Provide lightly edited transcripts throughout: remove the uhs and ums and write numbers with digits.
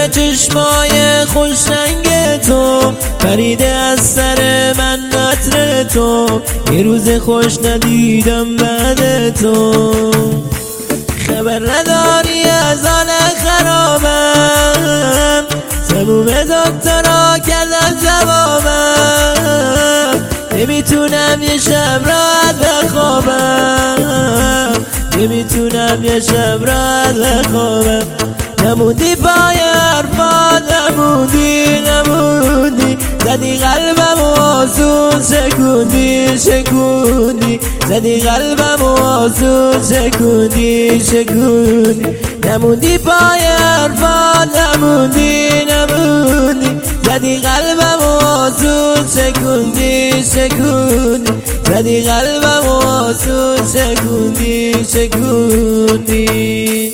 چشمای خوش رنگ تو، پریده از سر من عطر تو، یه روز خوش ندیدم بعد تو. خبر نداری از حال خرابم، سموم دکترا کردم جوابم، نمیتونم یه شب راحت بخوابم، نمیتونم یه شب راحت بخوابم. نموندی پای حرفات، نموندی زدی قلبم و آسون شکوندی زدی قلبم و آسون شکوندی نموندی پای حرفات، نموندی زدی قلبم و آسون شکوندی زدی قلبم و آسون شکوندی.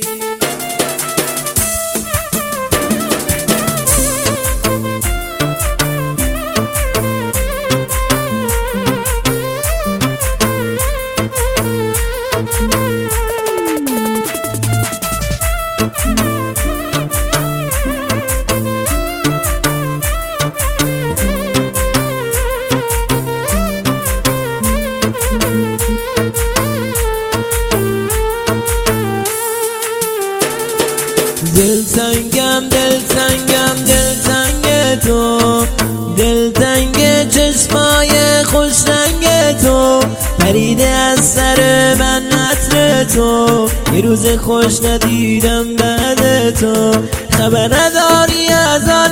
دلتنگ تو، دلتنگ چشمای خوش رنگ تو، پریده از سر من عطر تو، یه روز خوش ندیدم بعد تو. خبر نداری از حال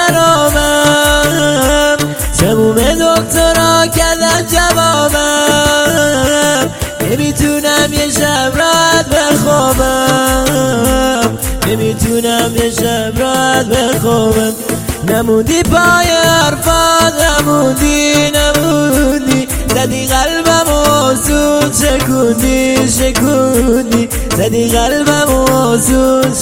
خرابم، سموم دکترا کردن جوابم، نمیتونم یه شب راحت بخوابم، نمیتونم یه شب راحت بخوابم. نموندی پای حرفات، نموندی زدی قلبم و آسون شکوندی زدی قلبم و آسون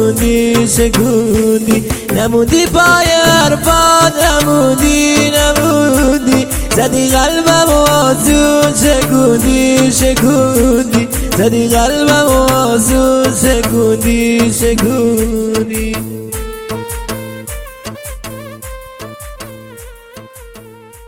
شکوندی نموندی پای حرفات، نموندی زدی قلبم و آسون شکوندی زدی قلبم و آسون شکوندی